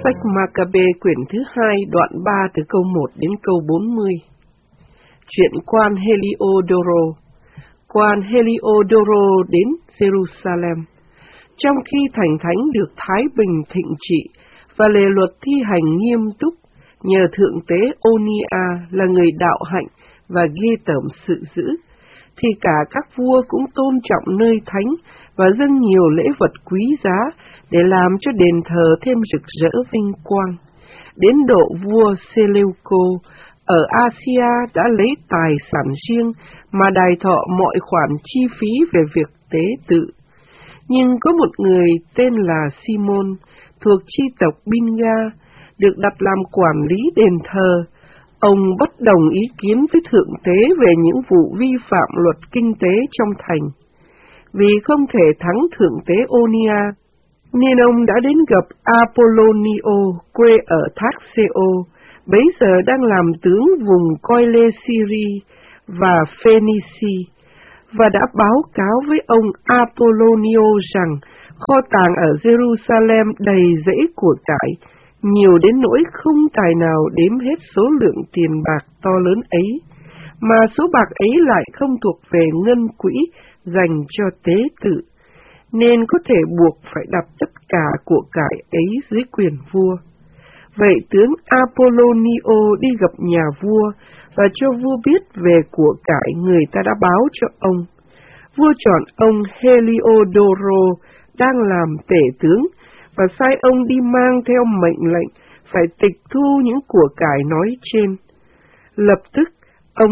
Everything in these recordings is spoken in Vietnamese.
Sách Ma-ca-bê quyển thứ 2 đoạn 3 từ câu 1 đến câu 40. Chuyện quan Heliodoro. Quan Heliodoro đến Jerusalem. Trong khi thành thánh được thái bình thịnh trị và lề luật thi hành nghiêm túc, nhờ thượng tế Onia là người đạo hạnh và ghê tởm sự dữ, thì cả các vua cũng tôn trọng nơi thánh và dâng nhiều lễ vật quý giá để làm cho đền thờ thêm rực rỡ vinh quang. Đến độ vua Seleuco ở Asia đã lấy tài sản riêng mà đài thọ mọi khoản chi phí về việc tế tự. Nhưng có một người tên là Simon, thuộc chi tộc Binga, được đặt làm quản lý đền thờ. Ông bất đồng ý kiến với thượng tế về những vụ vi phạm luật kinh tế trong thành. Vì không thể thắng thượng tế Onia, nên ông đã đến gặp Apollonio, quê ở thác Seo, bấy giờ đang làm tướng vùng Coile Syri và Phoenicia, và đã báo cáo với ông Apollonio rằng kho tàng ở Jerusalem đầy rẫy của cải, nhiều đến nỗi không tài nào đếm hết số lượng tiền bạc to lớn ấy, mà số bạc ấy lại không thuộc về ngân quỹ dành cho tế tự, nên có thể buộc phải đặt tất cả của cải ấy dưới quyền vua. Vậy tướng Apollonio đi gặp nhà vua và cho vua biết về của cải người ta đã báo cho ông. Vua chọn ông Heliodoro đang làm tể tướng và sai ông đi mang theo mệnh lệnh phải tịch thu những của cải nói trên. Lập tức, ông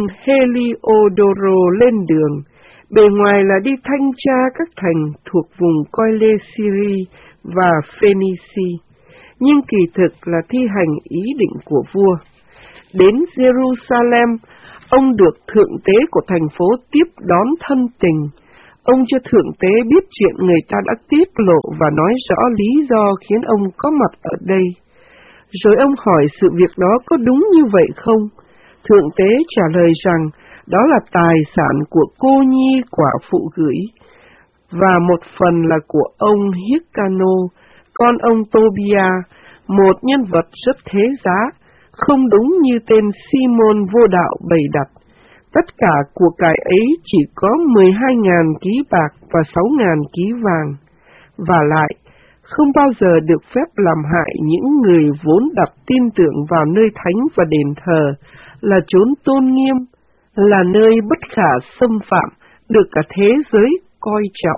Heliodoro lên đường, bề ngoài là đi thanh tra các thành thuộc vùng Coile Syri và Phoenicia, nhưng kỳ thực là thi hành ý định của vua. Đến Jerusalem, ông được thượng tế của thành phố tiếp đón thân tình. Ông cho thượng tế biết chuyện người ta đã tiết lộ và nói rõ lý do khiến ông có mặt ở đây. Rồi ông hỏi sự việc đó có đúng như vậy không? Thượng tế trả lời rằng đó là tài sản của cô nhi quả phụ gửi, và một phần là của ông Hyrcano, con ông Tobia, một nhân vật rất thế giá, không đúng như tên Simon vô đạo bày đặt. Tất cả của cải ấy chỉ có 12.000 ký bạc và 6.000 ký vàng. Và lại, không bao giờ được phép làm hại những người vốn đặt tin tưởng vào nơi thánh và đền thờ, là chốn tôn nghiêm, là nơi bất khả xâm phạm, được cả thế giới coi trọng.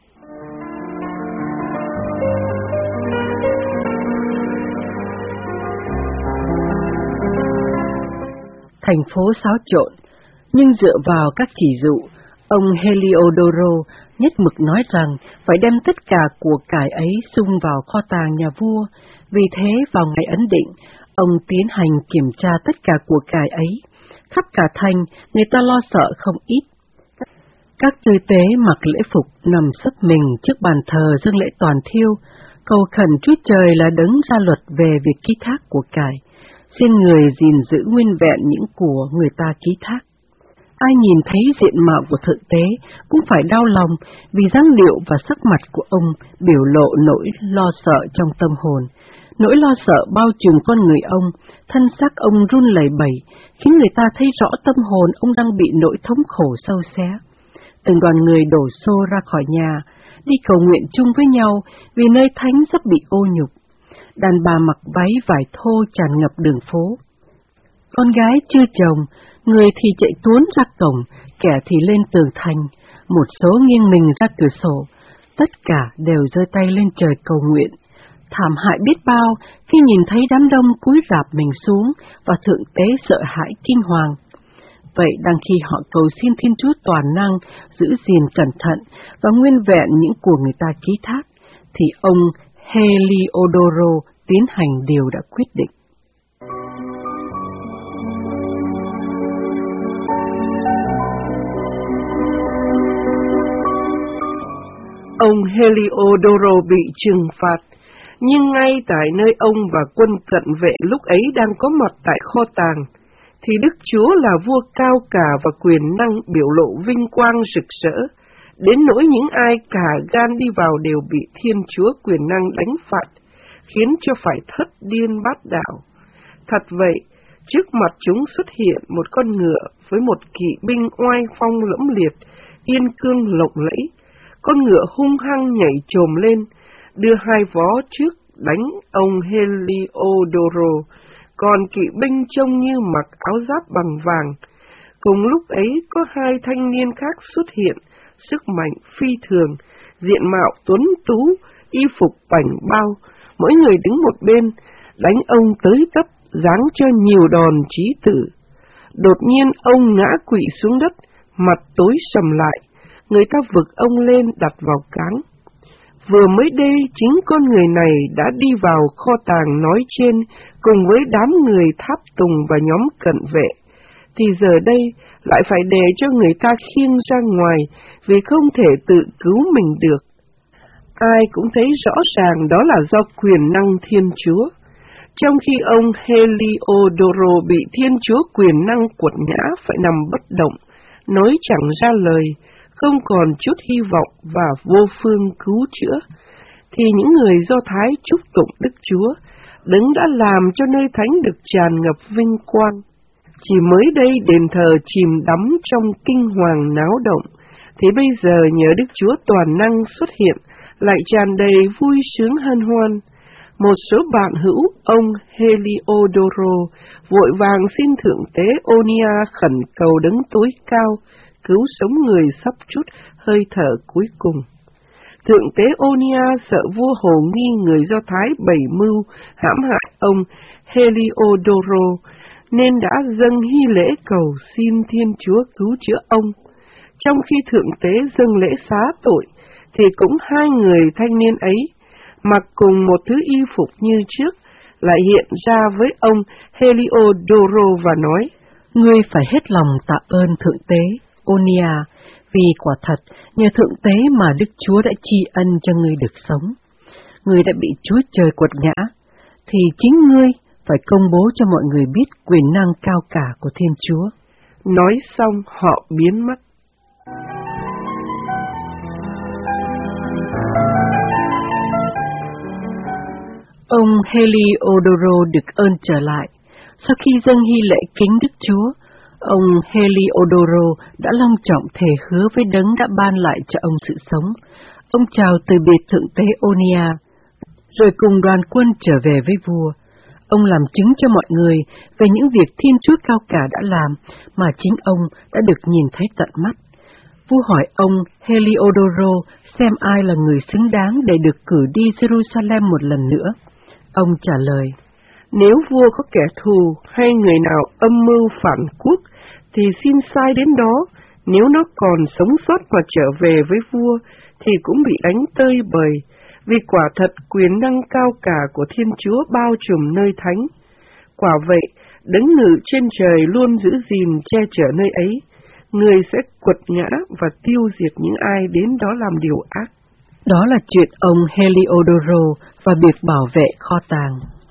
Thành phố xáo trộn, nhưng dựa vào các chỉ dụ, ông Heliodoro nhất mực nói rằng phải đem tất cả của cải ấy sung vào kho tàng nhà vua. Vì thế vào ngày ấn định, ông tiến hành kiểm tra tất cả của cải ấy. Khắp cả thành, người ta lo sợ không ít. Các tư tế mặc lễ phục nằm sấp mình trước bàn thờ dâng lễ toàn thiêu, cầu khẩn Chúa Trời là đấng ra luật về việc ký thác của cải, xin người gìn giữ nguyên vẹn những của người ta ký thác. Ai nhìn thấy diện mạo của thượng tế cũng phải đau lòng vì dáng điệu và sắc mặt của ông biểu lộ nỗi lo sợ trong tâm hồn. Nỗi lo sợ bao trùm con người ông, thân xác ông run lẩy bẩy, khiến người ta thấy rõ tâm hồn ông đang bị nỗi thống khổ sâu xé. Từng đoàn người đổ xô ra khỏi nhà, đi cầu nguyện chung với nhau vì nơi thánh sắp bị ô nhục. Đàn bà mặc váy vải thô tràn ngập đường phố. Con gái chưa chồng, người thì chạy tuốn ra cổng, kẻ thì lên tường thành, một số nghiêng mình ra cửa sổ. Tất cả đều giơ tay lên trời cầu nguyện. Thảm hại biết bao khi nhìn thấy đám đông cúi rạp mình xuống và thượng tế sợ hãi kinh hoàng. Vậy đang khi họ cầu xin Thiên Chúa toàn năng giữ gìn cẩn thận và nguyên vẹn những của người ta ký thác, thì ông Heliodoro tiến hành điều đã quyết định. Ông Heliodoro bị trừng phạt, nhưng ngay tại nơi ông và quân cận vệ lúc ấy đang có mặt tại kho tàng, thì Đức Chúa là vua cao cả và quyền năng biểu lộ vinh quang rực rỡ, đến nỗi những ai cả gan đi vào đều bị Thiên Chúa quyền năng đánh phạt, khiến cho phải thất điên bát đảo. Thật vậy, trước mặt chúng xuất hiện một con ngựa với một kỵ binh oai phong lẫm liệt, yên cương lộng lẫy. Con ngựa hung hăng nhảy chồm lên, đưa hai vó trước đánh ông Heliodoro, còn kỵ binh trông như mặc áo giáp bằng vàng. Cùng lúc ấy có hai thanh niên khác xuất hiện, sức mạnh phi thường, diện mạo tuấn tú, y phục bảnh bao, mỗi người đứng một bên, đánh ông tới tấp, giáng cho nhiều đòn chí tử. Đột nhiên ông ngã quỵ xuống đất, mặt tối sầm lại, người ta vực ông lên đặt vào cáng. Vừa mới đây chính con người này đã đi vào kho tàng nói trên cùng với đám người tháp tùng và nhóm cận vệ, thì giờ đây lại phải để cho người ta khiêng ra ngoài vì không thể tự cứu mình được. Ai cũng thấy rõ ràng đó là do quyền năng Thiên Chúa. Trong khi ông Heliodoro bị Thiên Chúa quyền năng quật ngã phải nằm bất động, nói chẳng ra lời, không còn chút hy vọng và vô phương cứu chữa, thì những người Do Thái chúc tụng Đức Chúa, Đấng đã làm cho nơi thánh được tràn ngập vinh quang. Chỉ mới đây đền thờ chìm đắm trong kinh hoàng náo động, thì bây giờ nhờ Đức Chúa toàn năng xuất hiện, lại tràn đầy vui sướng hân hoan. Một số bạn hữu ông Heliodoro vội vàng xin Thượng tế Onia khẩn cầu Đấng tối cao, cứu sống người sắp chút hơi thở cuối cùng. Thượng tế Onia sợ vua hồ nghi người Do Thái bày mưu hãm hại ông Heliodoro, nên đã dâng hy lễ cầu xin Thiên Chúa cứu chữa ông. Trong khi thượng tế dâng lễ xá tội, thì cũng hai người thanh niên ấy, mặc cùng một thứ y phục như trước, lại hiện ra với ông Heliodoro và nói: Ngươi phải hết lòng tạ ơn Thượng tế Onia, vì quả thật nhờ Thượng tế mà Đức Chúa đã tri ân cho ngươi được sống. Ngươi đã bị Chúa Trời quật ngã, thì chính ngươi phải công bố cho mọi người biết quyền năng cao cả của Thiên Chúa. Nói xong họ biến mất. Ông Heliodoro được ơn trở lại. Sau khi dâng hy lễ kính Đức Chúa, ông Heliodoro đã long trọng thề hứa với Đấng đã ban lại cho ông sự sống. Ông chào từ biệt Thượng tế Onia, rồi cùng đoàn quân trở về với vua. Ông làm chứng cho mọi người về những việc Thiên Chúa cao cả đã làm mà chính ông đã được nhìn thấy tận mắt. Vua hỏi ông Heliodoro xem ai là người xứng đáng để được cử đi Jerusalem một lần nữa. Ông trả lời: Nếu vua có kẻ thù hay người nào âm mưu phản quốc, thì xin sai đến đó. Nếu nó còn sống sót mà trở về với vua, thì cũng bị đánh tơi bời, vì quả thật quyền năng cao cả của Thiên Chúa bao trùm nơi thánh. Quả vậy, Đấng ngự trên trời luôn giữ gìn che chở nơi ấy. Người sẽ quật ngã và tiêu diệt những ai đến đó làm điều ác. Đó là chuyện ông Heliodoro và việc bảo vệ kho tàng.